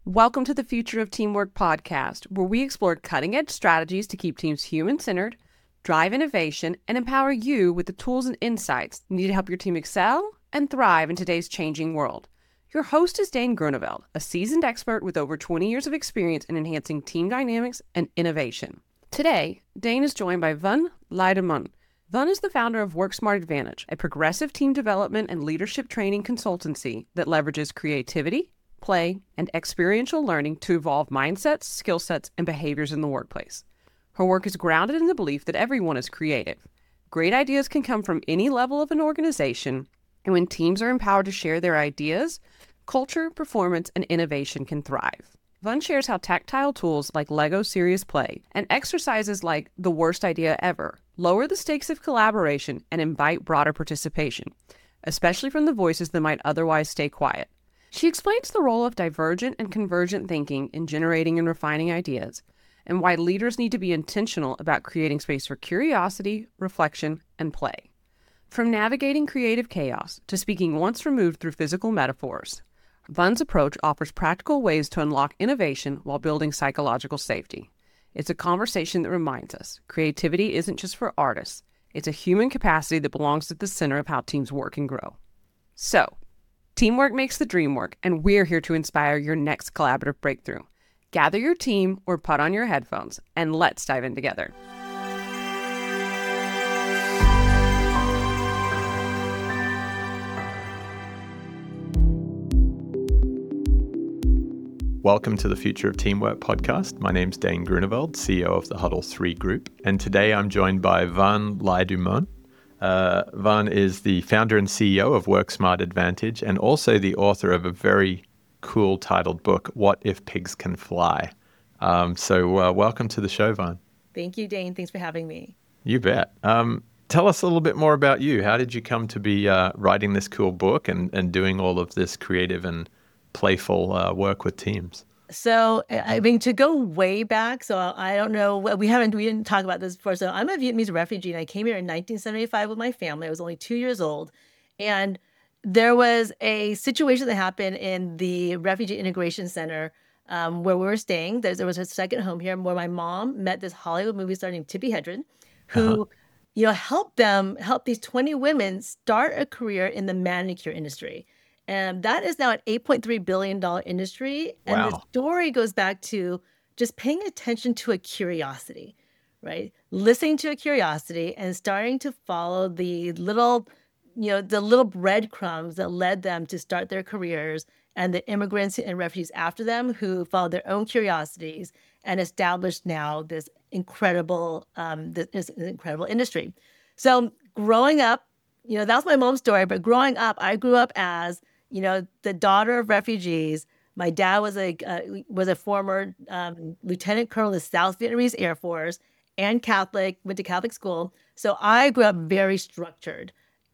Welcome to the Future of Teamwork podcast, where we explore cutting-edge strategies to keep teams human-centered, drive innovation, and empower you with the tools and insights needed to help your team excel and thrive in today's changing world. Your host is Dane Grunewald, a seasoned expert with over 20 years of experience in enhancing team dynamics and innovation. Today, Dane is joined by Van Leideman. Van is the founder of WorkSmart Advantage, a progressive team development and leadership training consultancy that leverages creativity, play, and experiential learning to evolve mindsets, skill sets, and behaviors in the workplace. Her work is grounded in the belief that everyone is creative. Great ideas can come from any level of an organization, and when teams are empowered to share their ideas, culture, performance, and innovation can thrive. Van shares how tactile tools like Lego Serious Play and exercises like The Worst Idea Ever lower the stakes of collaboration and invite broader participation, especially from the voices that might otherwise stay quiet. She explains the role of divergent and convergent thinking in generating and refining ideas, and why leaders need to be intentional about creating space for curiosity, reflection, and play. From navigating creative chaos to speaking once removed through physical metaphors, Van's approach offers practical ways to unlock innovation while building psychological safety. It's a conversation that reminds us creativity isn't just for artists. It's a human capacity that belongs at the center of how teams work and grow. So, teamwork makes the dream work, and we're here to inspire your next collaborative breakthrough. Gather your team or put on your headphones, and let's dive in together. Welcome to the Future of Teamwork podcast. My name's Dane Grunewald, CEO of the Huddle 3 Group, and today I'm joined by Van Leideman. Van is the founder and CEO of WorkSmart Advantage and also the author of a very cool titled book, What If Pigs Can Fly? Welcome to the show, Van. Thank you, Dane. Thanks for having me. You bet. Tell us a little bit more about you. How did you come to be writing this cool book and doing all of this creative and playful work with teams? So, I mean, to go way back, so I don't know, we didn't talk about this before. So I'm a Vietnamese refugee, and I came here in 1975 with my family. I was only 2 years old. And there was a situation that happened in the Refugee Integration Center where we were staying. There was a second home here where my mom met this Hollywood movie star named Tippi Hedren, who helped these 20 women start a career in the manicure industry. And that is now an $8.3 billion industry. And Wow. the story goes back to just paying attention to a curiosity, right? Listening to a curiosity and starting to follow the little breadcrumbs that led them to start their careers, and the immigrants and refugees after them who followed their own curiosities and established now this incredible industry. So growing up, that was my mom's story. But growing up, I grew up as the daughter of refugees. My dad was a former lieutenant colonel in the South Vietnamese Air Force and Catholic, went to Catholic school. So I grew up very structured.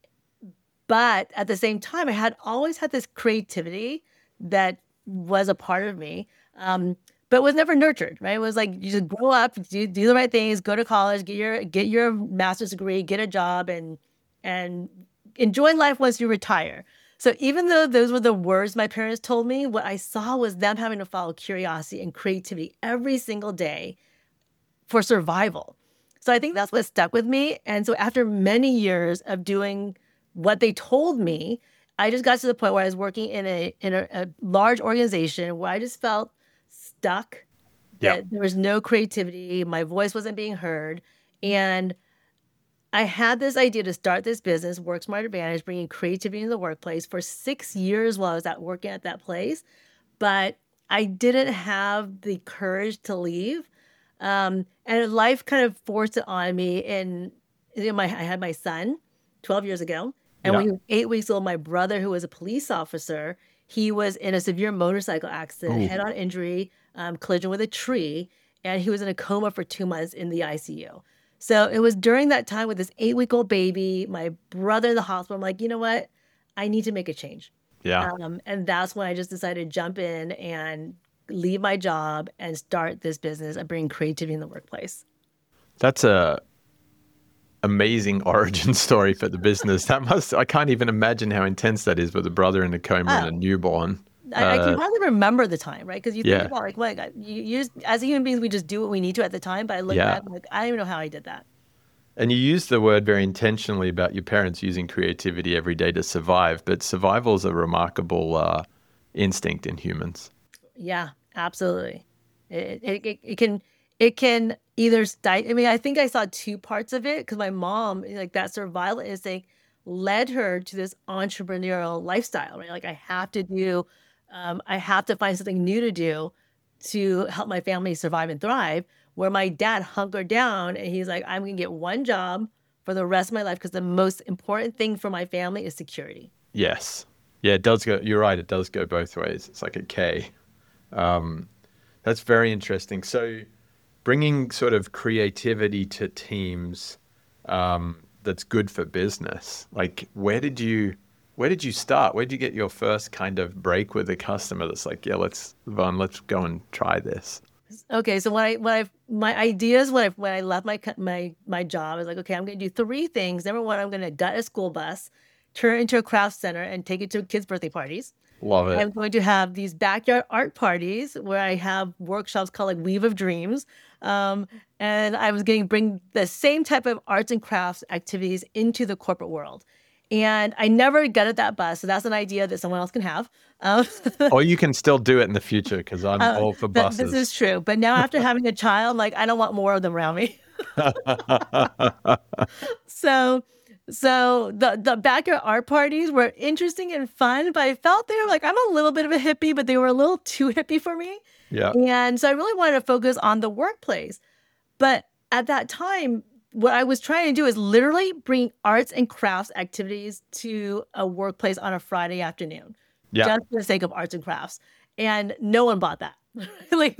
But at the same time, I had always had this creativity that was a part of me, but was never nurtured, right? It was like you just grow up, do the right things, go to college, get your master's degree, get a job, and enjoy life once you retire. So even though those were the words my parents told me, what I saw was them having to follow curiosity and creativity every single day for survival. So I think that's what stuck with me. And so after many years of doing what they told me, I just got to the point where I was working in a large organization where I just felt stuck. That there was no creativity. My voice wasn't being heard. And I had this idea to start this business, WorkSmart Advantage, bringing creativity into the workplace for 6 years while I was working at that place. But I didn't have the courage to leave. And life kind of forced it on me. I had my son 12 years ago. And when he was 8 weeks old, my brother, who was a police officer, he was in a severe motorcycle accident, head-on injury, collision with a tree. And he was in a coma for 2 months in the ICU. So it was during that time with this 8-week-old baby, my brother in the hospital. I'm like, you know what? I need to make a change. Yeah. And that's when I just decided to jump in and leave my job and start this business and bring creativity in the workplace. That's a amazing origin story for the business. I can't even imagine how intense that is with a brother in a coma and a newborn. I can hardly remember the time, right? Because you think Yeah. about like, what as human beings, we just do what we need to at the time. But I look Yeah. back, I'm like, I don't even know how I did that. And you use the word very intentionally about your parents using creativity every day to survive, but survival is a remarkable instinct in humans. Yeah, absolutely. It can either I mean, I think I saw two parts of it because my mom, like that survival instinct, led her to this entrepreneurial lifestyle, right? Like I have to find something new to do to help my family survive and thrive. Where my dad hunkered down and he's like, I'm gonna get one job for the rest of my life because the most important thing for my family is security. Yes. Yeah, it does go. You're right. It does go both ways. It's like a K. That's very interesting. So bringing sort of creativity to teams, that's good for business. Like, where did you start? Where did you get your first kind of break with a customer that's like, yeah, let's go and try this? Okay, so my ideas when I left my job, I was like, okay, I'm going to do three things. Number one, I'm going to gut a school bus, turn it into a craft center, and take it to kids' birthday parties. Love it. I'm going to have these backyard art parties where I have workshops called like Weave of Dreams. And I was going to bring the same type of arts and crafts activities into the corporate world. And I never gutted that bus. So that's an idea that someone else can have. Or you can still do it in the future because I'm all for buses. This is true. But now after having a child, like I don't want more of them around me. So the backyard art parties were interesting and fun, but I felt they were like, I'm a little bit of a hippie, but they were a little too hippie for me. Yeah. And so I really wanted to focus on the workplace. But at that time, what I was trying to do is literally bring arts and crafts activities to a workplace on a Friday afternoon, Yeah. just for the sake of arts and crafts. And no one bought that. like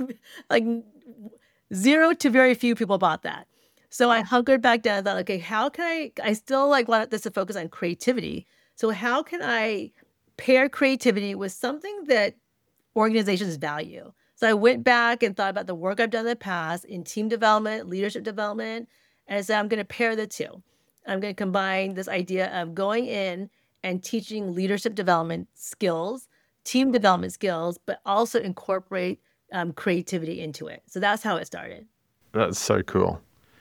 zero to very few people bought that. So I hunkered back down and thought, okay, how can I still like wanted this to focus on creativity. So how can I pair creativity with something that organizations value? So I went back and thought about the work I've done in the past in team development, leadership development, and I said, I'm going to pair the two. I'm going to combine this idea of going in and teaching leadership development skills, team development skills, but also incorporate creativity into it. So that's how it started. That's so cool.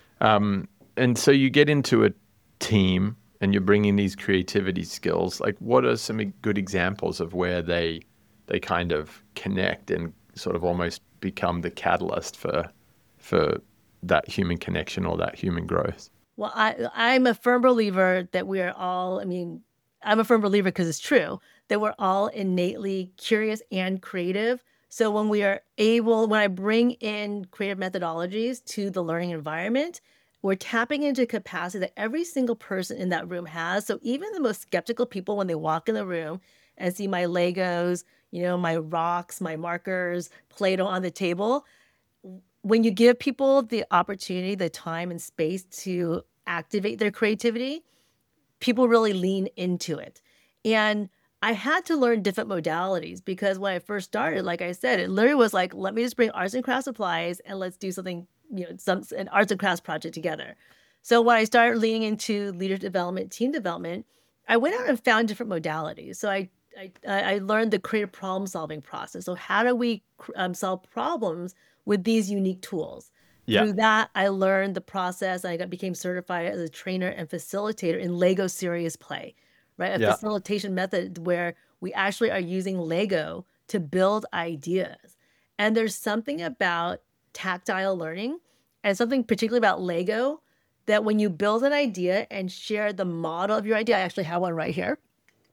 And so you get into a team and you're bringing these creativity skills. Like, what are some good examples of where they kind of connect and sort of almost become the catalyst for that human connection or that human growth? Well, I'm a firm believer that we are all, I'm a firm believer because it's true that we're all innately curious and creative. So when I bring in creative methodologies to the learning environment, we're tapping into capacity that every single person in that room has. So even the most skeptical people, when they walk in the room and see my Legos, my rocks, my markers, Play-Doh on the table, when you give people the opportunity, the time and space to activate their creativity, people really lean into it. And I had to learn different modalities because when I first started, like I said, it literally was like, let me just bring arts and crafts supplies and let's do something, an arts and crafts project together. So when I started leaning into leadership development, team development, I went out and found different modalities. So I learned the creative problem solving process. So how do we solve problems with these unique tools? Yeah. Through that, I learned the process. I became certified as a trainer and facilitator in Lego Serious Play, right? A facilitation method where we actually are using Lego to build ideas. And there's something about tactile learning and something particularly about Lego that when you build an idea and share the model of your idea, I actually have one right here.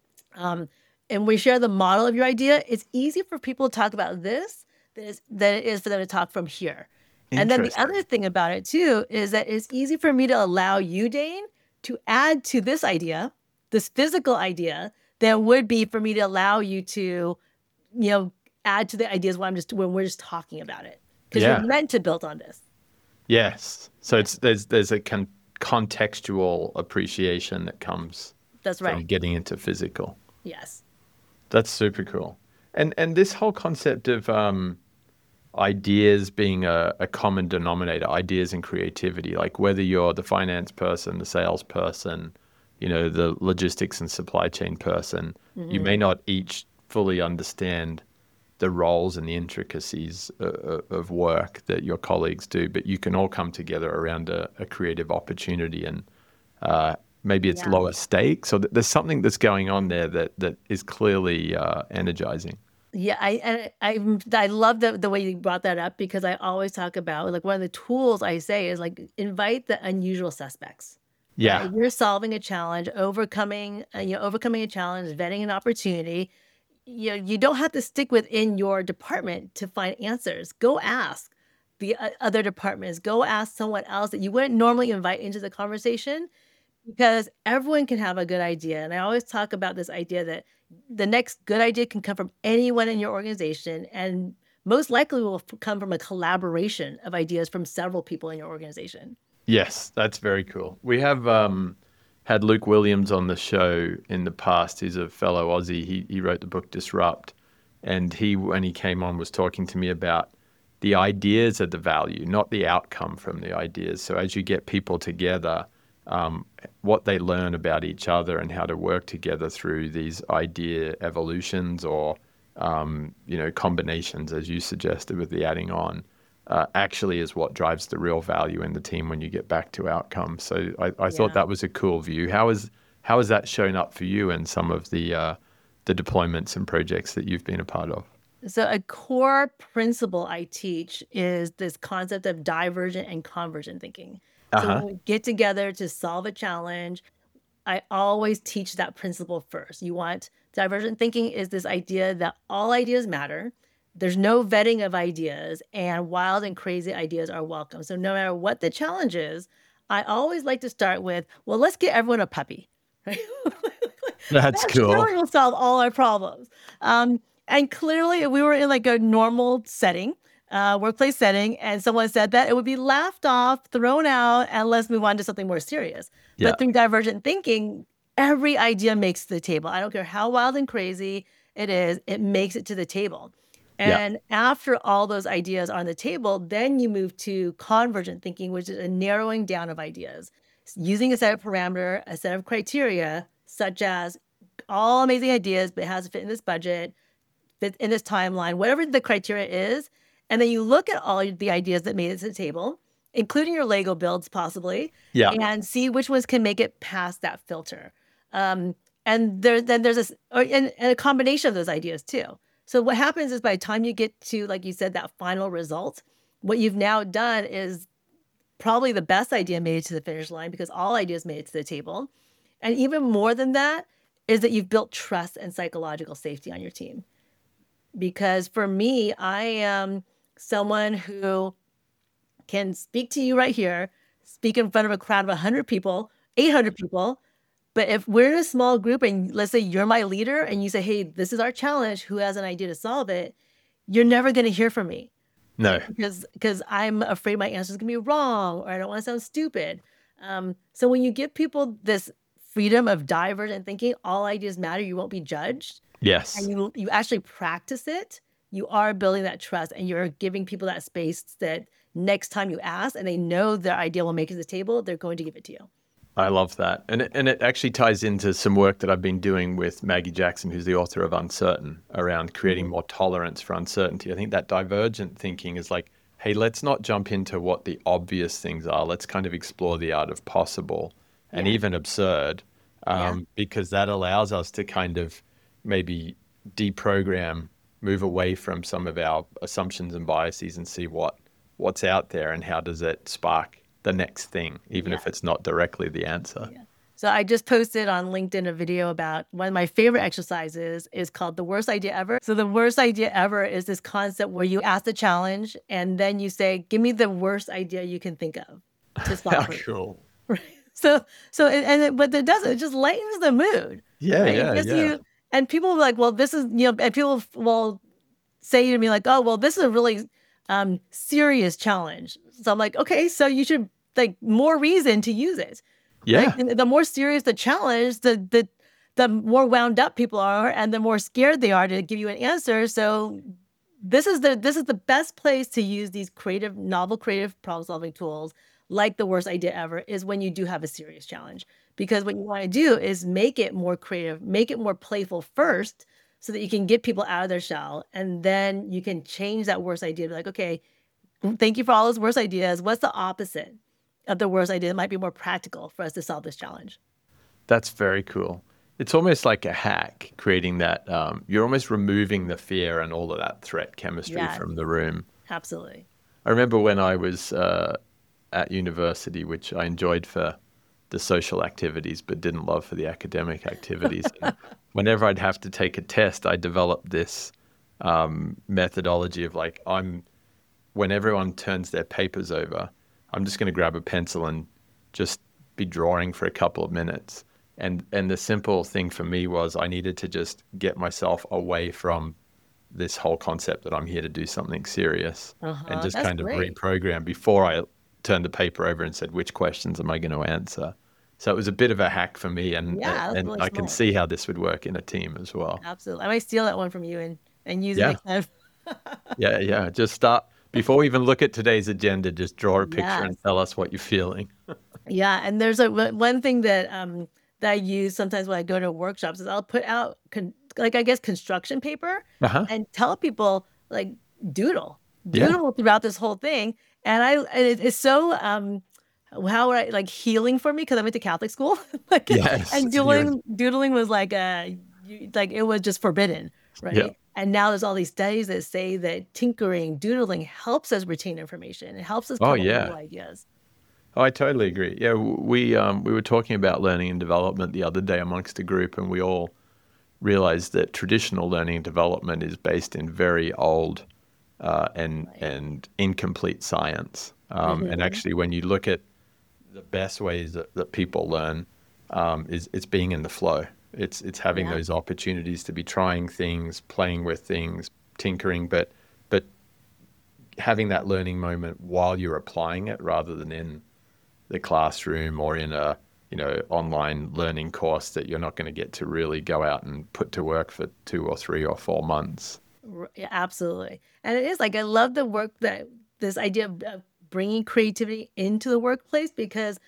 And we share the model of your idea, it's easy for people to talk about this than it is for them to talk from here. And then the other thing about it too is that it's easy for me to allow you, Dane, to add to this idea, this physical idea, than would be for me to allow you to, add to the ideas when we're just talking about it. Because you're meant to build on this. Yes. So there's a contextual appreciation that comes That's right. from getting into physical. Yes. That's super cool. And this whole concept of ideas being a common denominator, ideas and creativity, like whether you're the finance person, the sales person, the logistics and supply chain person, you may not each fully understand the roles and the intricacies of work that your colleagues do, but you can all come together around a creative opportunity, and maybe it's Yeah. lower stakes, or there's something that's going on there that is clearly energizing. Yeah, I love the way you brought that up, because I always talk about, like, one of the tools I say is, like, invite the unusual suspects. Yeah. Right? You're solving a challenge, overcoming a challenge, vetting an opportunity. You don't have to stick within your department to find answers. Go ask the other departments. Go ask someone else that you wouldn't normally invite into the conversation, because everyone can have a good idea. And I always talk about this idea that the next good idea can come from anyone in your organization, and most likely will come from a collaboration of ideas from several people in your organization. Yes, that's very cool. We have had Luke Williams on the show in the past. He's a fellow Aussie. He wrote the book Disrupt, and when he came on, was talking to me about the ideas are the value, not the outcome from the ideas. So as you get people together, what they learn about each other and how to work together through these idea evolutions or combinations, as you suggested with the adding on, actually is what drives the real value in the team when you get back to outcomes. So I thought Yeah. that was a cool view. How has that shown up for you in some of the deployments and projects that you've been a part of? So a core principle I teach is this concept of divergent and convergent thinking. So Uh-huh. when we get together to solve a challenge, I always teach that principle first. Divergent thinking is this idea that all ideas matter. There's no vetting of ideas, and wild and crazy ideas are welcome. So no matter what the challenge is, I always like to start with, well, let's get everyone a puppy. Right? That's That cool. surely will solve all our problems. And clearly, if we were in like a normal setting, workplace setting, and someone said that, it would be laughed off, thrown out, and let's move on to something more serious. Yeah. But through divergent thinking, every idea makes it to the table. I don't care how wild and crazy it is, it makes it to the table. Yeah. And after all those ideas are on the table, then you move to convergent thinking, which is a narrowing down of ideas, using a set of parameter, a set of criteria, such as all amazing ideas, but it has to fit in this budget, fit in this timeline, whatever the criteria is. And then you look at all the ideas that made it to the table, including your Lego builds possibly, Yeah. and see which ones can make it past that filter. And there's a combination of those ideas too. So what happens is by the time you get to, like you said, that final result, what you've now done is probably the best idea made it to the finish line, because all ideas made it to the table. And even more than that is that you've built trust and psychological safety on your team. Because for me, I am someone who can speak to you right here, speak in front of a crowd of 100 people, 800 people. But if we're in a small group and let's say you're my leader and you say, hey, this is our challenge, who has an idea to solve it? You're never going to hear from me. No. Because I'm afraid my answer is going to be wrong, or I don't want to sound stupid. So when you give people this freedom of divergent thinking, all ideas matter, you won't be judged, Yes. and you actually practice it, you are building that trust, and you're giving people that space that next time you ask and they know their idea will make it to the table, they're going to give it to you. I love that. And it actually ties into some work that I've been doing with Maggie Jackson, who's the author of Uncertain, around creating more tolerance for uncertainty. I think that divergent thinking is like, hey, let's not jump into what the obvious things are. Let's kind of explore the art of possible and Yeah. even absurd, because that allows us to kind of maybe deprogram, move away from some of our assumptions and biases and see what's out there and how does it spark the next thing, even if it's not directly the answer. Yeah. So I just posted on LinkedIn a video about one of my favorite exercises is called the worst idea ever. So the worst idea ever is this concept where you ask the challenge and then you say, give me the worst idea you can think of to How solve it. cool. Right. But it doesn't, it just lightens the mood. Yeah, Right? yeah, It gives yeah. you, and people will be like, well, this is, and people will say to me like, oh, well, this is a really serious challenge. So I'm like, okay, so you should more reason to use it. Yeah. Right? And the more serious the challenge, the more wound up people are, and the more scared they are to give you an answer. So this is the best place to use these novel creative problem solving tools, like the worst idea ever, is when you do have a serious challenge. Because what you want to do is make it more creative, make it more playful first, so that you can get people out of their shell. And then you can change that worst idea to be like, okay, thank you for all those worst ideas. What's the opposite of the worst idea that might be more practical for us to solve this challenge? That's very cool. It's almost like a hack, creating that. You're almost removing the fear and all of that threat chemistry Yes, from the room. absolutely. I remember when I was at university, which I enjoyed for the social activities, but didn't love for the academic activities. And whenever I'd have to take a test, I developed this methodology of like, when everyone turns their papers over, I'm just going to grab a pencil and just be drawing for a couple of minutes. And the simple thing for me was I needed to just get myself away from this whole concept that I'm here to do something serious and just That's kind of great. reprogram before I turned the paper over and said, which questions am I going to answer? So it was a bit of a hack for me, and Yeah, that's and really I can smart. see how this would work in a team as well. Absolutely. I might steal that one from you and use it Yeah, next time. yeah. Just start before we even look at today's agenda. Just draw a picture Yes. and tell us what you're feeling. Yeah, and there's one thing that I use sometimes when I go to workshops is I'll put out like I guess construction paper Uh-huh. and tell people like doodle, Yeah. doodle throughout this whole thing, and it's so how would I like healing for me because I went to Catholic school, like, Yes. and doodling was like like it was just forbidden, Yeah. right? And now there's all these studies that say that tinkering, doodling helps us retain information. It helps us Oh, come up with yeah. new ideas. Oh, I totally agree. Yeah, we were talking about learning and development the other day amongst a group, and we all realized that traditional learning and development is based in very old Right. and incomplete science. And Hmm. actually, when you look at the best ways that people learn, is it's being in the flow. It's having Yeah. those opportunities to be trying things, playing with things, tinkering, but having that learning moment while you're applying it, rather than in the classroom or in a online learning course that you're not going to get to really go out and put to work for 2 or 3 or 4 months. Yeah, absolutely. And it is like I love the work that this idea of bringing creativity into the workplace because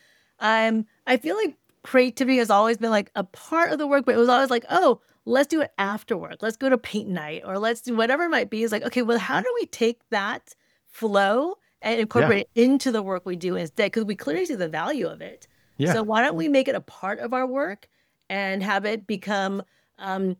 I feel like creativity has always been like a part of the work, but it was always like, oh, let's do it after work. Let's go to paint night or let's do whatever it might be. It's like, okay, well, how do we take that flow and Yeah, incorporate it into the work we do instead? Because we clearly see the value of it. yeah, So why don't we make it a part of our work and have it become um,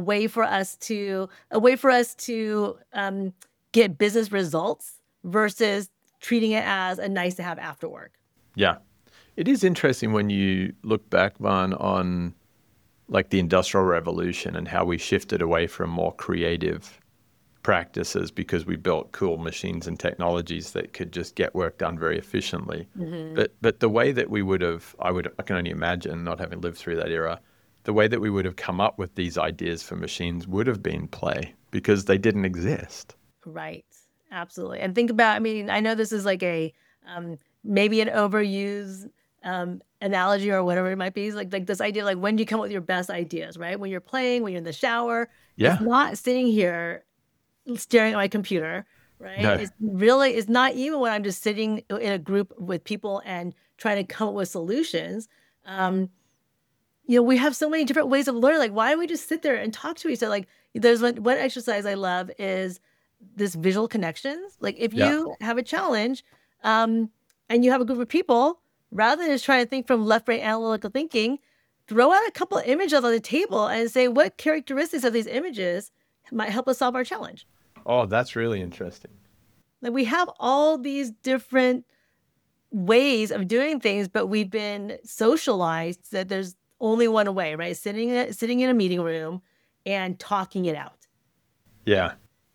a way for us to get business results versus treating it as a nice to have after work. yeah. It is interesting when you look back, Van, on like the Industrial Revolution and how we shifted away from more creative practices because we built cool machines and technologies that could just get work done very efficiently. Hmm. But the way that we would have, I can only imagine, not having lived through that era, the way that we would have come up with these ideas for machines would have been play because they didn't exist. Right. Absolutely. And think about, I mean, I know this is like a maybe an overused analogy or whatever it might be. It's like this idea, like when do you come up with your best ideas, right? When you're playing, when you're in the shower, it's Yeah. not sitting here staring at my computer, right? No. It's not even when I'm just sitting in a group with people and trying to come up with solutions. Um, we have so many different ways of learning. Like, why don't we just sit there and talk to each other? Like, there's one exercise I love is this visual connections. Like, if Yeah. you have a challenge, um, and you have a group of people, rather than just trying to think from left, right analytical thinking, throw out a couple of images on the table and say what characteristics of these images might help us solve our challenge. Oh, that's really interesting. Like we have all these different ways of doing things, but we've been socialized that there's only one way, right? Sitting in a meeting room and talking it out. Yeah.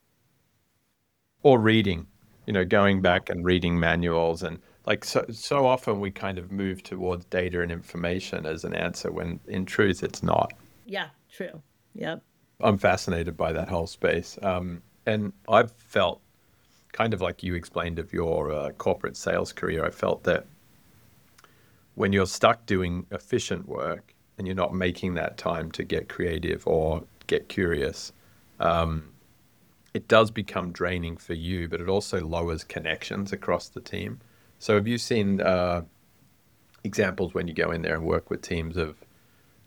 Or reading, going back and reading manuals and like so often we kind of move towards data and information as an answer when in truth it's not. Yeah, true. Yep. I'm fascinated by that whole space. And I've felt kind of like you explained of your corporate sales career. I felt that when you're stuck doing efficient work and you're not making that time to get creative or get curious, it does become draining for you, but it also lowers connections across the team. So have you seen examples when you go in there and work with teams of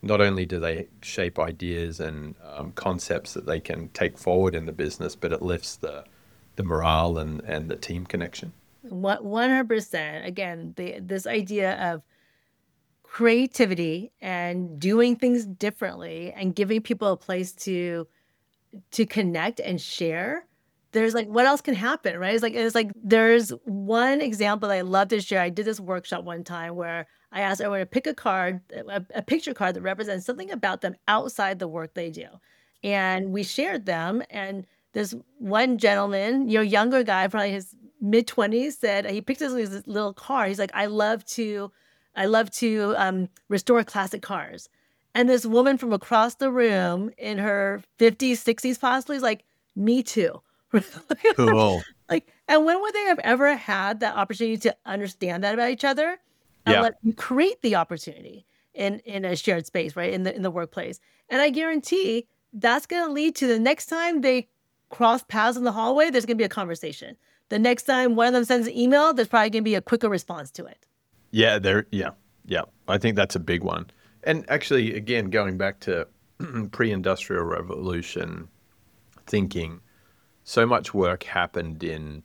not only do they shape ideas and concepts that they can take forward in the business, but it lifts the morale and the team connection. 100%. Again, this idea of creativity and doing things differently and giving people a place to connect and share. There's like, what else can happen, right? It's like there's one example that I love to share. I did this workshop one time where I asked everyone to pick a card, a picture card that represents something about them outside the work they do. And we shared them. And this one gentleman, younger guy, probably his mid-20s, said he picked this little car. He's like, I love to restore classic cars. And this woman from across the room in her 50s, 60s possibly is like, me too. Cool. Like, and when would they have ever had that opportunity to understand that about each other? And let you create the opportunity in a shared space, right? In the workplace. And I guarantee that's going to lead to the next time they cross paths in the hallway, there's going to be a conversation. The next time one of them sends an email, there's probably going to be a quicker response to it. Yeah, I think that's a big one. And actually, again, going back to pre-industrial revolution thinking, so much work happened in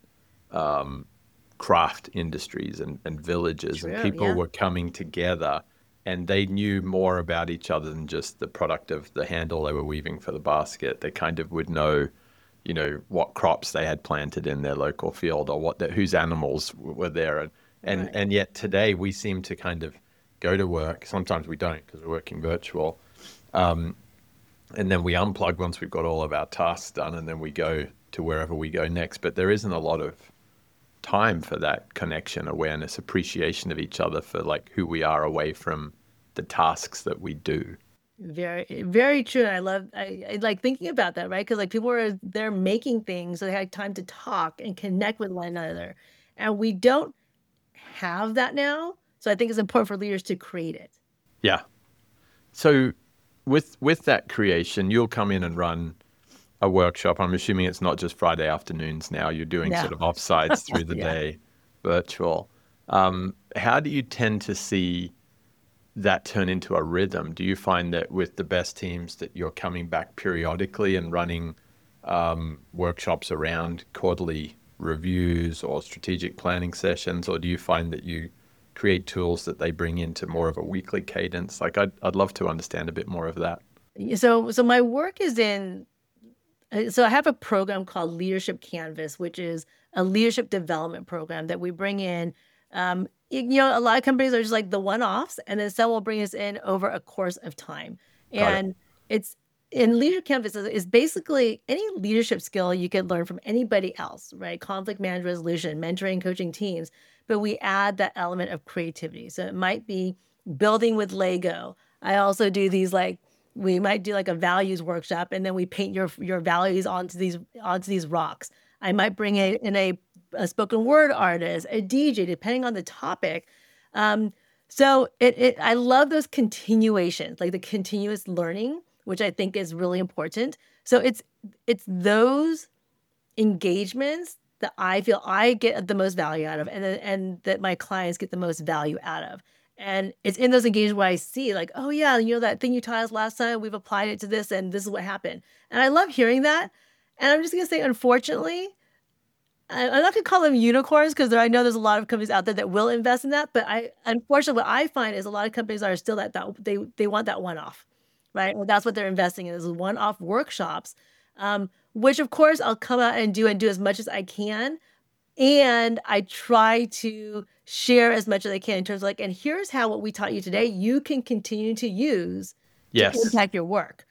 craft industries and villages. True, and people were coming together and they knew more about each other than just the product of the handle they were weaving for the basket. They kind of would know, what crops they had planted in their local field or whose animals were there. And yet today we seem to kind of go to work. Sometimes we don't because we're working virtual. And then we unplug once we've got all of our tasks done, and then we go to wherever we go next. But there isn't a lot of time for that connection, awareness, appreciation of each other for like who we are away from the tasks that we do. Very, very true. And I like thinking about that, right? Because like they're making things, so they had time to talk and connect with one another. And we don't have that now. So I think it's important for leaders to create it. Yeah. So with that creation, you'll come in and run a workshop. I'm assuming it's not just Friday afternoons now. You're doing sort of offsites through the day, virtual. How do you tend to see that turn into a rhythm? Do you find that with the best teams that you're coming back periodically and running workshops around quarterly reviews or strategic planning sessions, or do you find that you create tools that they bring into more of a weekly cadence? Like I'd love to understand a bit more of that. So my work is so I have a program called Leadership Canvas, which is a leadership development program that we bring in. A lot of companies are just like the one-offs, and then some will bring us in over a course of time. And it's in Leadership Canvas is basically any leadership skill you can learn from anybody else, right? Conflict management, resolution, mentoring, coaching teams. But we add that element of creativity. So it might be building with Lego. I also do these we might do like a values workshop, and then we paint your values onto these rocks. I might bring in a spoken word artist, a DJ, depending on the topic. So I love those continuations, like the continuous learning, which I think is really important. So it's those engagements that I feel I get the most value out of, and that my clients get the most value out of. And it's in those engagements where I see like, oh yeah, that thing you taught us last time, we've applied it to this, and this is what happened. And I love hearing that. And I'm just going to say, unfortunately, I'm not going to call them unicorns because I know there's a lot of companies out there that will invest in that. But unfortunately, what I find is a lot of companies are still that they want that one-off, right? Well, that's what they're investing in, is one-off workshops, which of course I'll come out and do as much as I can. And I try to share as much as I can in terms of and here's how what we taught you today, you can continue to use to impact your work.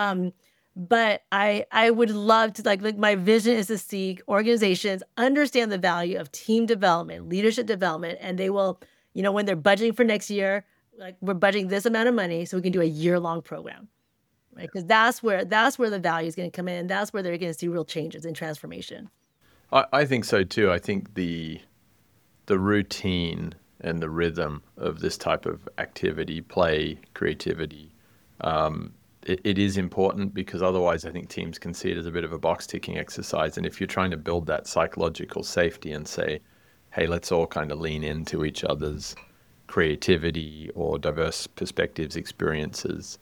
But I would love to, like my vision is to see organizations understand the value of team development, leadership development, and they will, when they're budgeting for next year, like we're budgeting this amount of money so we can do a year-long program, right? Because that's where the value is going to come in, and that's where they're going to see real changes and transformation. I think so too. I think the routine and the rhythm of this type of activity, play, creativity, it is important, because otherwise I think teams can see it as a bit of a box ticking exercise. And if you're trying to build that psychological safety and say, hey, let's all kind of lean into each other's creativity or diverse perspectives, experiences.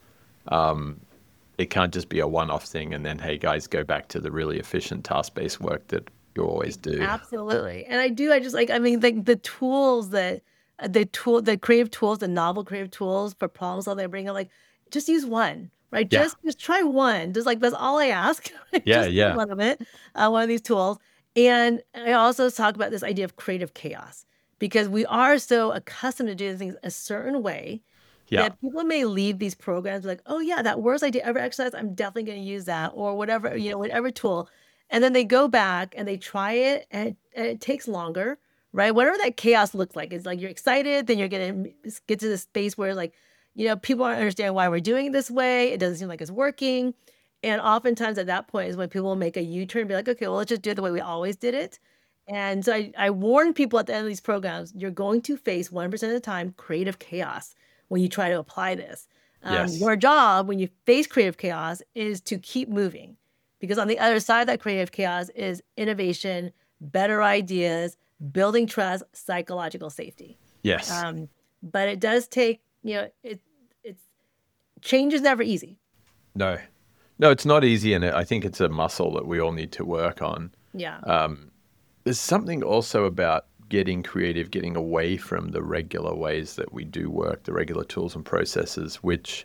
It can't just be a one-off thing and then, hey guys, go back to the really efficient task-based work that you always do. Absolutely. And I just like, I mean, like the tools that, the creative tools, the novel creative tools for problem solving, I bring up, like, just use one, right? Yeah. Just try one. Just like, that's all I ask. Yeah, Just yeah. one of it, one of these tools. And I also talk about this idea of creative chaos because we are so accustomed to doing things a certain way Yeah. that people may leave these programs like, oh yeah, that worst idea ever exercise, I'm definitely going to use that, or whatever, whatever tool. And then they go back and they try it, and it takes longer, right? Whatever that chaos looks like, it's like you're excited, then you're going to get to the space where like, people aren't understanding why we're doing it this way. It doesn't seem like it's working. And oftentimes at that point is when people will make a U-turn and be like, okay, well, let's just do it the way we always did it. And so I warn people at the end of these programs, you're going to face 1% of the time creative chaos when you try to apply this. Yes. Your job when you face creative chaos is to keep moving, because on the other side of that creative chaos is innovation, better ideas, building trust, psychological safety. Yes. But it does take, it's change is never easy. No, it's not easy. And I think it's a muscle that we all need to work on. Yeah. There's something also about getting creative, getting away from the ways that we do work, the regular tools and processes, which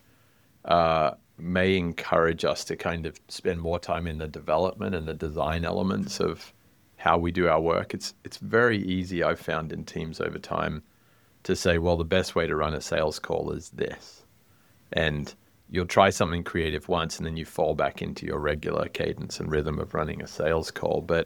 may encourage us to kind of spend more time in the development and the design elements of how we do our work. It's very easy, I've found in teams over time, to say, well, the best way to run a sales call is this. And you'll try something creative once and then you fall back into your regular cadence and rhythm of running a sales call. But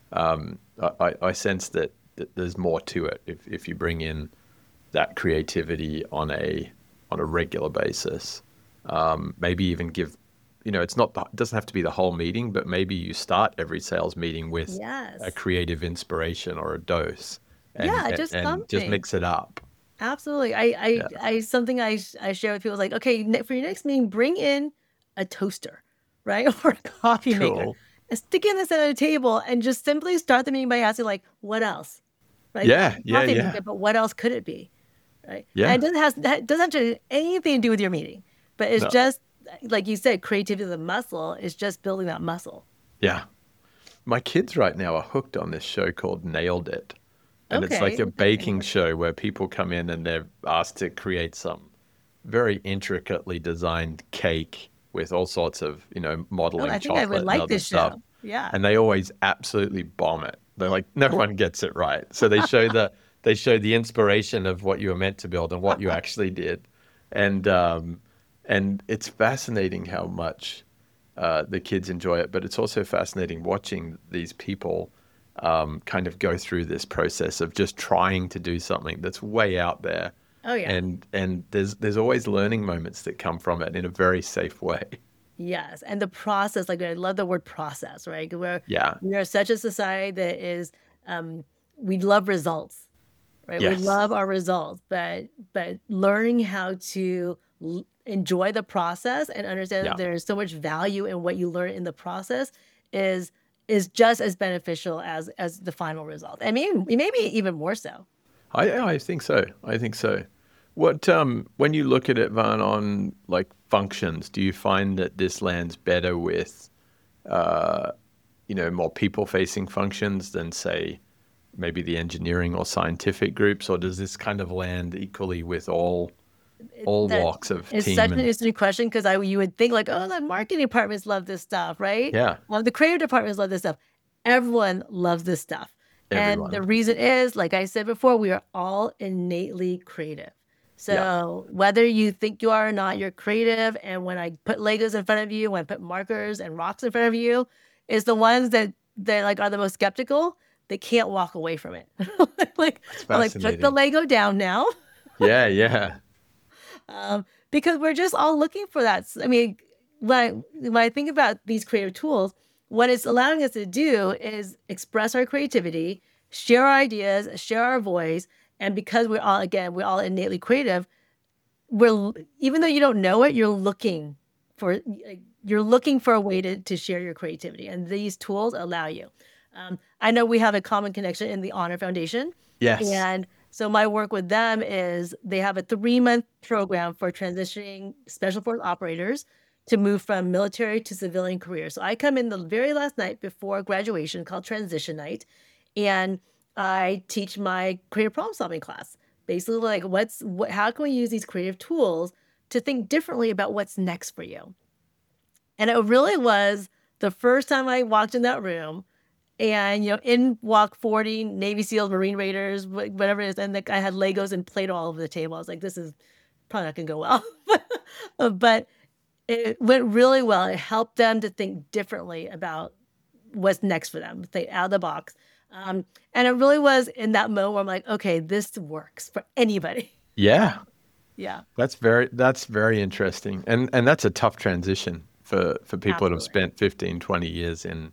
I sense that there's more to it if you bring in that creativity on a regular basis. Maybe even give, it doesn't have to be the whole meeting, but maybe you start every sales meeting with a creative inspiration or a dose, and just mix it up. Absolutely. I something I share with people is like, okay, for your next meeting, bring in a toaster, right, or a coffee maker, and stick it in the center of the table, and just simply start the meeting by asking, like, what else? Right? Yeah. Maker, but what else could it be? Right? Yeah. And it doesn't have to do anything to do with your meeting, but it's just like you said, creativity of the muscle is just building that muscle. Yeah. My kids right now are hooked on this show called Nailed It. And it's like a baking show where people come in and they're asked to create some very intricately designed cake with all sorts of, modeling I think chocolate I would and like other this stuff. show. Yeah. And they always absolutely bomb it. They're like, no one gets it right. So they show the inspiration of what you were meant to build and what you actually did. And it's fascinating how much the kids enjoy it, but it's also fascinating watching these people kind of go through this process of just trying to do something that's way out there. Oh yeah. And there's always learning moments that come from it in a very safe way. Yes. And the process, like I love the word process, right? Yeah. We are such a society that is, we love results, right? Yes. We love our results, but learning how to enjoy the process and understand that there's so much value in what you learn in the process is just as beneficial as the final result. I mean, maybe even more so. I think so. What when you look at it, Van, on like functions, do you find that this lands better with more people-facing functions than, say, maybe the engineering or scientific groups, or does this kind of land equally with all walks of team? It's such an interesting question, because you would think like, oh, the marketing departments love this stuff, right? Yeah. Well, the creative departments love this stuff. Everyone loves this stuff. Everyone. And the reason is, like I said before, we are all innately creative. So whether you think you are or not, you're creative. And when I put Legos in front of you, when I put markers and rocks in front of you, is the ones that like are the most skeptical. They can't walk away from it. like put the Lego down now. Yeah. Because we're just all looking for that. I mean, when I think about these creative tools, what it's allowing us to do is express our creativity, share our ideas, share our voice. And because we're all innately creative, even though you don't know it, you're looking for a way to share your creativity. And these tools allow you. I know we have a common connection in the Honor Foundation. Yes. And So my work with them is they have a 3-month program for transitioning special force operators to move from military to civilian career. So I come in the very last night before graduation called Transition Night, and I teach my creative problem solving class. Basically, like how can we use these creative tools to think differently about what's next for you? And it really was the first time I walked in that room, and in walk 40 Navy SEALs, Marine Raiders, whatever it is, and I had Legos and Play-Doh all over the table. I was like, this is probably not gonna go well, but it went really well. It helped them to think differently about what's next for them, think out of the box. And it really was in that moment where I'm like, okay, this works for anybody. Yeah. Yeah. That's very interesting. And that's a tough transition for people that have spent 15, 20 years in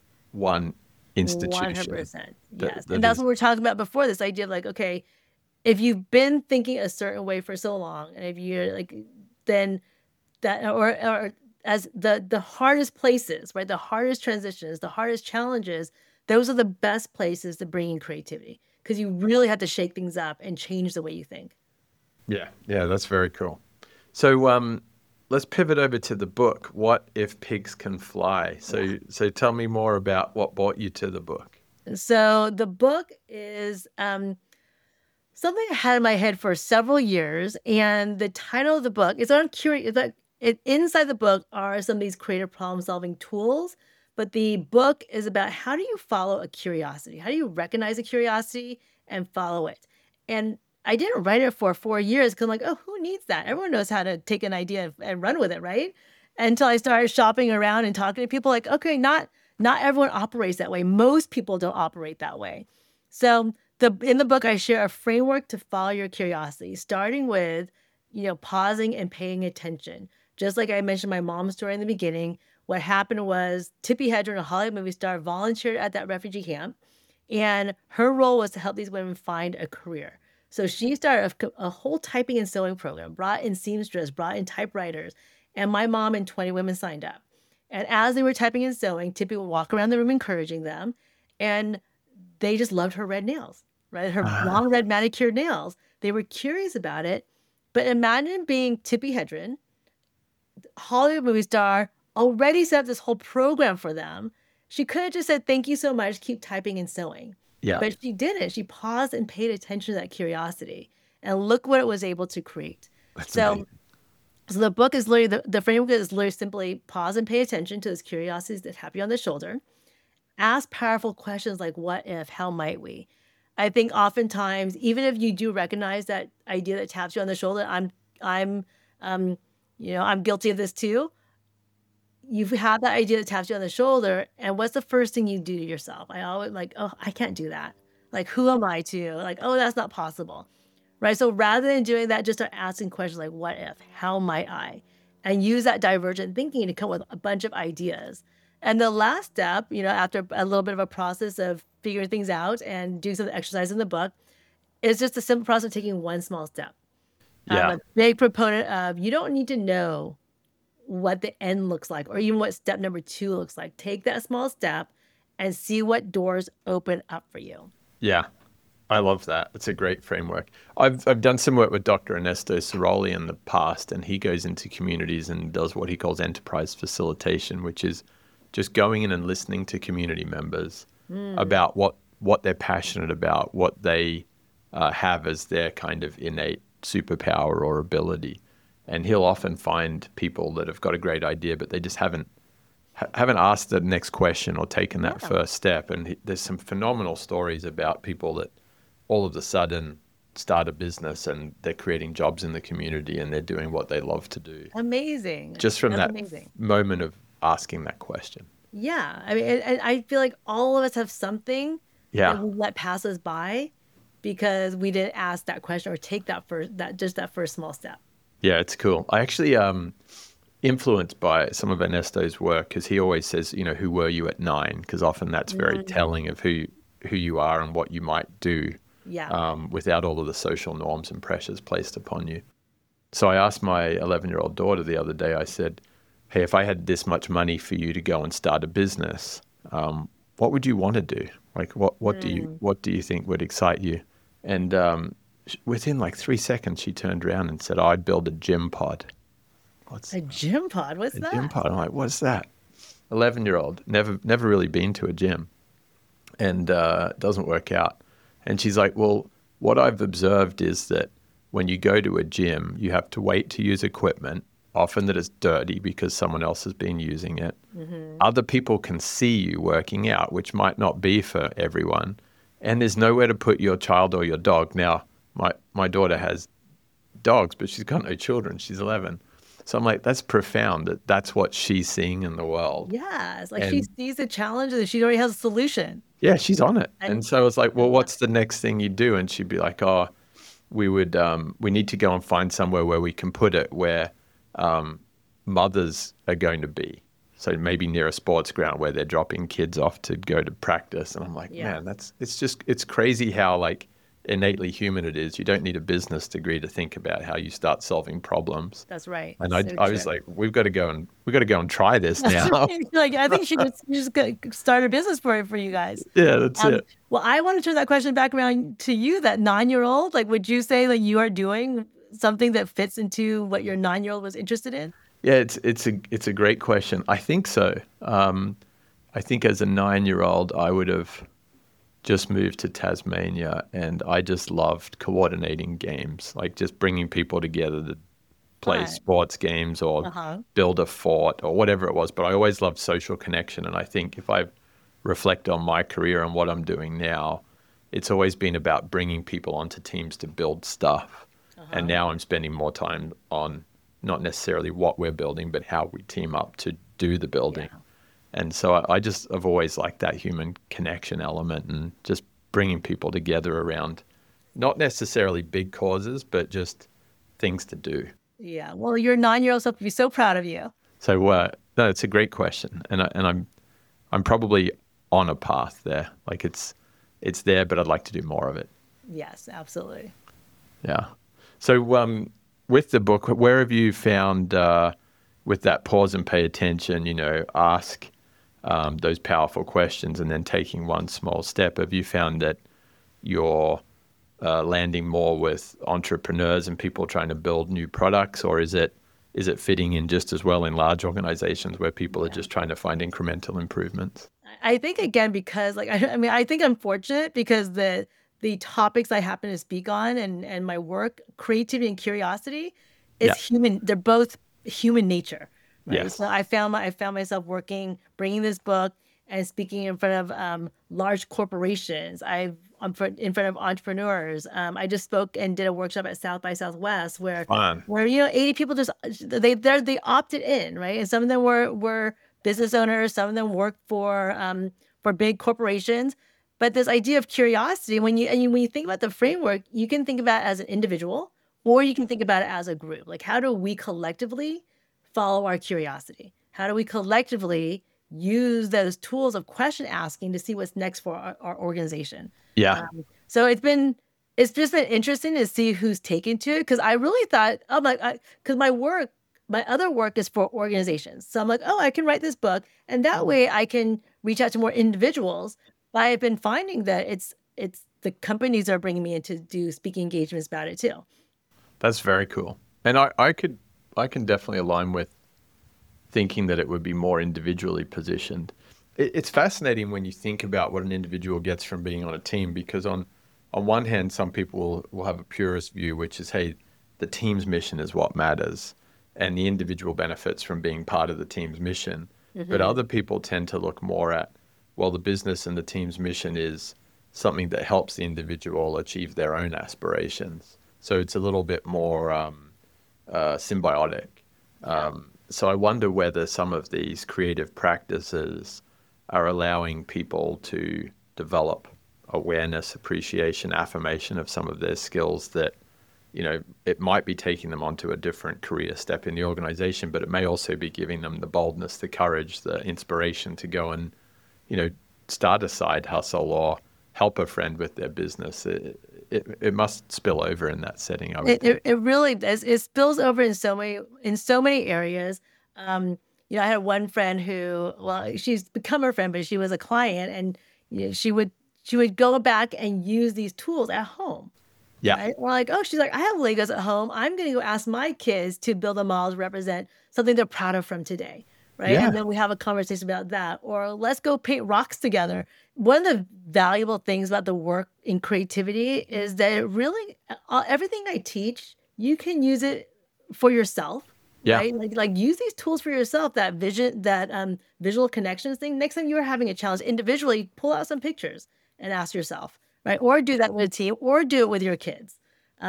one institution. 100%. Yes. And that's what we're talking about before, this idea of like, okay, if you've been thinking a certain way for so long, and if you're like, then that, or as the hardest places, right? The hardest transitions, the hardest challenges, those are the best places to bring in creativity, because you really have to shake things up and change the way you think. Yeah. Yeah. That's very cool. So, let's pivot over to the book. What If Pigs Can Fly? So tell me more about what brought you to the book. So the book is something I had in my head for several years, and the title of the book is on curious. Inside the book are some of these creative problem-solving tools, but the book is about how do you follow a curiosity? How do you recognize a curiosity and follow it? And I didn't write it for 4 years because I'm like, oh, who needs that? Everyone knows how to take an idea and run with it, right? Until I started shopping around and talking to people, like, okay, not everyone operates that way. Most people don't operate that way. So in the book, I share a framework to follow your curiosity, starting with, pausing and paying attention. Just like I mentioned my mom's story in the beginning, what happened was Tippi Hedren, a Hollywood movie star, volunteered at that refugee camp, and her role was to help these women find a career. So she started a whole typing and sewing program, brought in seamstress, brought in typewriters, and my mom and 20 women signed up. And as they were typing and sewing, Tippi would walk around the room encouraging them, and they just loved her red nails, right? Her long red manicured nails. They were curious about it, but imagine being Tippi Hedren, Hollywood movie star, already set up this whole program for them. She could have just said, thank you so much, keep typing and sewing. Yeah. But she didn't. She paused and paid attention to that curiosity. And look what it was able to create. So the book is literally, the framework is literally simply pause and pay attention to those curiosities that tap you on the shoulder. Ask powerful questions like, what if, how might we? I think oftentimes, even if you do recognize that idea that taps you on the shoulder, I'm guilty of this too. You have that idea that taps you on the shoulder, and what's the first thing you do to yourself? I always like, oh, I can't do that. Like, who am I to? Like, oh, that's not possible, right? So rather than doing that, just start asking questions like, what if? How might I? And use that divergent thinking to come with a bunch of ideas. And the last step, after a little bit of a process of figuring things out and doing some exercise in the book, is just a simple process of taking one small step. Yeah. I'm a big proponent of, you don't need to know what the end looks like, or even what step number 2 looks like. Take that small step and see what doors open up for you. Yeah, I love that. It's a great framework. I've done some work with Dr. Ernesto Ciroli in the past, and he goes into communities and does what he calls enterprise facilitation, which is just going in and listening to community members about what they're passionate about, what they have as their kind of innate superpower or ability. And he'll often find people that have got a great idea, but they just haven't asked the next question or taken that first step. And there's some phenomenal stories about people that all of a sudden start a business and they're creating jobs in the community and they're doing what they love to do. Amazing. Just from That's that moment of asking that question. Yeah. I mean, and I feel like all of us have something that we let pass us by because we didn't ask that question or take that first small step. Yeah, it's cool. I actually influenced by some of Ernesto's work because he always says, who were you at 9? Because often that's very telling of who you are and what you might do without all of the social norms and pressures placed upon you. So I asked my 11-year-old daughter the other day, I said, hey, if I had this much money for you to go and start a business, what would you want to do? Like, what do you think would excite you? And within like 3 seconds, she turned around and said, I'd build a gym pod. What's A gym pod? What's a that? gym pod? I'm like, what's that? 11-year-old, never really been to a gym, and it doesn't work out. And she's like, well, what I've observed is that when you go to a gym, you have to wait to use equipment, often that is dirty because someone else has been using it. Other people can see you working out, which might not be for everyone. And there's nowhere to put your child or your dog. Now, my daughter has dogs, but she's got no children. She's 11. So I'm like, that's profound that that's what she's seeing in the world. Yeah, it's like she And sees a challenge and she already has a solution. yeah, she's on it. And And so I was like, well, what's the next thing you do? And she'd be like, oh, we need to go and find somewhere where we can put it where mothers are going to be. So maybe near a sports ground where they're dropping kids off to go to practice. And I'm like, Yeah. man, it's crazy how like innately human it is. You don't need a business degree to think about how you start solving problems. That's right. And So I was true. like, we've got to go and try this now. Like, I think you just start a business for you guys. Yeah, that's it. Well, I want to turn that question back around to you, that 9-year-old. Like, would you say that you are doing something that fits into what your 9-year-old was interested in? Yeah, it's a great question. I think so. I think as a 9-year-old, I would have just moved to Tasmania, and I just loved coordinating games, like just bringing people together to play Fun. sports games or Uh-huh. build a fort or whatever it was. But I always loved social connection, and I think if I reflect on my career and what I'm doing now, it's always been about bringing people onto teams to build stuff. And now I'm spending more time on not necessarily what we're building, but how we team up to do the building. And so I just have always liked that human connection element and just bringing people together around not necessarily big causes, but just things to do. Yeah. Well, your 9-year-old self would be so proud of you. So no, it's a great question, and I'm probably on a path there. Like it's there, but I'd like to do more of it. Yes, absolutely. Yeah. So with the book, where have you found with that pause and pay attention, ask those powerful questions and then taking one small step, have you found that you're landing more with entrepreneurs and people trying to build new products, or is it fitting in just as well in large organizations where people are just trying to find incremental improvements? I think, again, because I think I'm fortunate because the topics I happen to speak on and my work, creativity and curiosity, is Yeah. human. They're both human nature. Right? Yes. So I found myself bringing this book and speaking in front of large corporations. I'm in front of entrepreneurs. I just spoke and did a workshop at South by Southwest where Fun. 80 people just they opted in, right? And some of them were business owners, some of them worked for big corporations. But this idea of curiosity, when you think about the framework, you can think about it as an individual, or you can think about it as a group. Like, how do we collectively follow our curiosity? How do we collectively use those tools of question asking to see what's next for our organization? Yeah. So it's just been interesting to see who's taken to it, because I really thought, because my other work is for organizations. So I'm like, I can write this book, and that way I can reach out to more individuals. But I've been finding that it's the companies are bringing me in to do speaking engagements about it too. That's very cool. And I can definitely align with thinking that it would be more individually positioned. It's fascinating when you think about what an individual gets from being on a team, because on one hand, some people will have a purist view, which is, hey, the team's mission is what matters, and the individual benefits from being part of the team's mission. But other people tend to look more at, well, the business and the team's mission is something that helps the individual achieve their own aspirations. So it's a little bit more symbiotic. So I wonder whether some of these creative practices are allowing people to develop awareness, appreciation, affirmation of some of their skills that, it might be taking them onto a different career step in the organization, but it may also be giving them the boldness, the courage, the inspiration to go and, start a side hustle or help a friend with their business. It must spill over in that setting. I would think. It really does. It spills over in so many areas. I had one friend who, she's become a friend, but she was a client, and she would go back and use these tools at home, Yeah. Right? Or like, oh, she's like, I have Legos at home. I'm going to go ask my kids to build a model to represent something they're proud of from today. Right. Yeah. And then we have a conversation about that. Or let's go paint rocks together. One of the valuable things about the work in creativity is that it really, everything I teach, you can use it for yourself. Yeah. Right. Like use these tools for yourself, that vision, that visual connections thing. Next time you are having a challenge individually, pull out some pictures and ask yourself, right? Or do that with a team, or do it with your kids.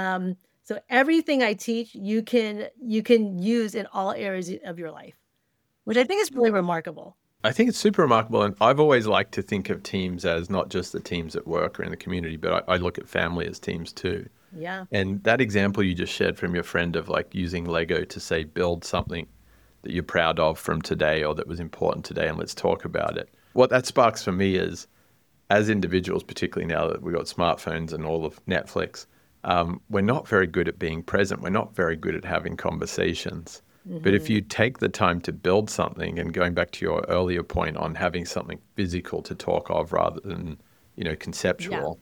So everything I teach, you can use in all areas of your life, which I think is really remarkable. I think it's super remarkable. And I've always liked to think of teams as not just the teams at work or in the community, but I look at family as teams too. Yeah. And that example you just shared from your friend of like using Lego to say, build something that you're proud of from today or that was important today, and let's talk about it. What that sparks for me is, as individuals, particularly now that we've got smartphones and all of Netflix, we're not very good at being present. We're not very good at having conversations. But if you take the time to build something, and going back to your earlier point on having something physical to talk of rather than, conceptual,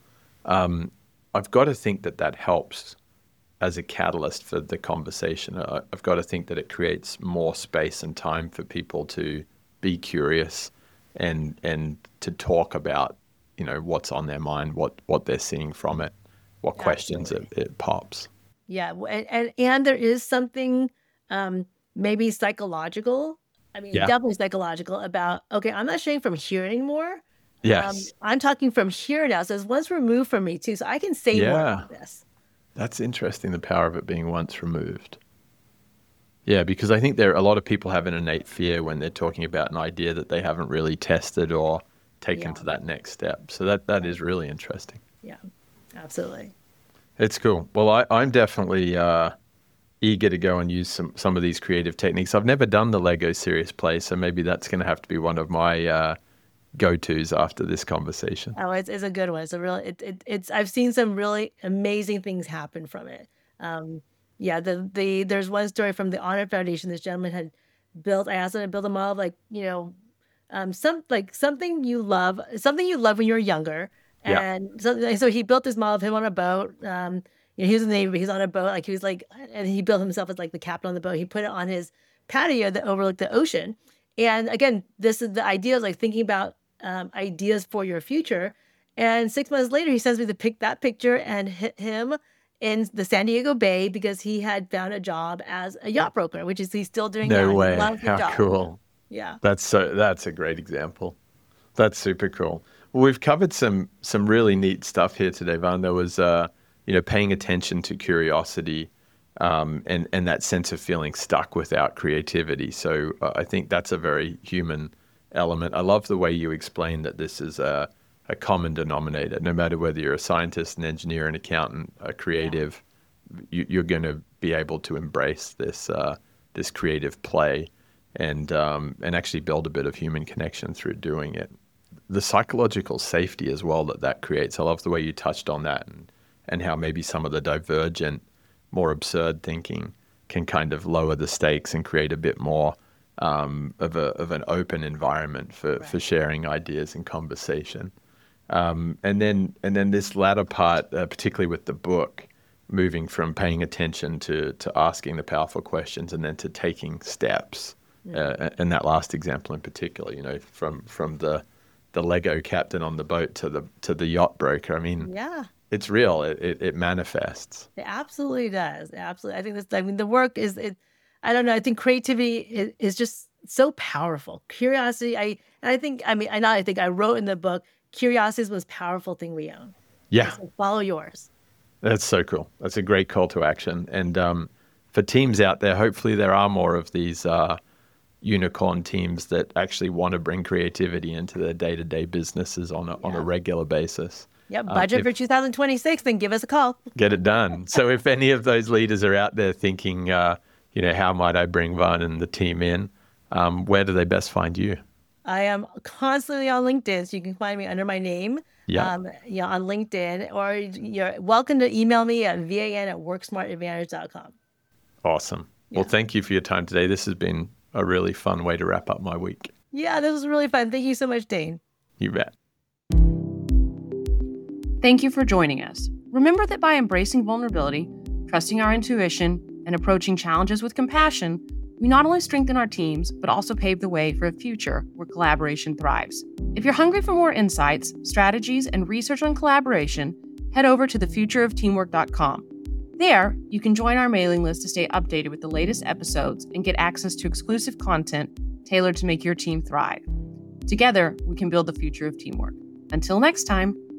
I've got to think that helps as a catalyst for the conversation. I've got to think that it creates more space and time for people to be curious and to talk about, what's on their mind, what they're seeing from it, what questions it pops. Yeah. And there is something maybe psychological. I mean, definitely psychological about, okay, I'm not sharing from here anymore. Yes. I'm talking from here now. So it's once removed from me too. So I can say more about this. That's interesting, the power of it being once removed. Yeah, because I think a lot of people have an innate fear when they're talking about an idea that they haven't really tested or taken to that next step. So that is really interesting. Yeah, absolutely. It's cool. Well, I'm definitely eager to go and use some of these creative techniques. I've never done the Lego Serious Play, so maybe that's going to have to be one of my go-tos after this conversation. Oh, it's a good one. It's a real. It's. I've seen some really amazing things happen from it. There's one story from the Honor Foundation. This gentleman had built. I asked him to build a model of something you love when you're younger. And so he built this model of him on a boat. He was in the Navy, but he's on a boat. And he built himself as like the captain on the boat. He put it on his patio that overlooked the ocean. And again, this is the idea of like thinking about ideas for your future. And 6 months later, he sends me that picture and hit him in the San Diego Bay because he had found a job as a yacht broker, which is he's still doing now. No way. He loves the How job. cool. Yeah. That's a great example. That's super cool. Well, we've covered some really neat stuff here today, Van. There was paying attention to curiosity and that sense of feeling stuck without creativity. So I think that's a very human element. I love the way you explain that this is a common denominator. No matter whether you're a scientist, an engineer, an accountant, a creative, you're going to be able to embrace this creative play and actually build a bit of human connection through doing it. The psychological safety as well that creates. I love the way you touched on that and how maybe some of the divergent, more absurd thinking can kind of lower the stakes and create a bit more of an open environment for sharing ideas and conversation. And then this latter part, particularly with the book, moving from paying attention to asking the powerful questions and then to taking steps. And that last example in particular, from the Lego captain on the boat to the yacht broker. I mean, it's real. It manifests. It absolutely does. Absolutely. I think the work is I don't know. I think creativity is just so powerful. Curiosity. I wrote in the book, curiosity is the most powerful thing we own. Yeah. So follow yours. That's so cool. That's a great call to action. And for teams out there, hopefully there are more of these unicorn teams that actually want to bring creativity into their day-to-day businesses on a regular basis. Yep, budget for 2026, then give us a call. Get it done. So if any of those leaders are out there thinking, how might I bring Van and the team in, where do they best find you? I am constantly on LinkedIn, so you can find me under my name on LinkedIn, or you're welcome to email me at van@worksmartadvantage.com. Awesome. Yeah. Well, thank you for your time today. This has been a really fun way to wrap up my week. Yeah, this was really fun. Thank you so much, Dane. You bet. Thank you for joining us. remember that by embracing vulnerability, trusting our intuition, and approaching challenges with compassion, we not only strengthen our teams, but also pave the way for a future where collaboration thrives. If you're hungry for more insights, strategies, and research on collaboration, head over to thefutureofteamwork.com. There, you can join our mailing list to stay updated with the latest episodes and get access to exclusive content tailored to make your team thrive. Together, we can build the future of teamwork. Until next time.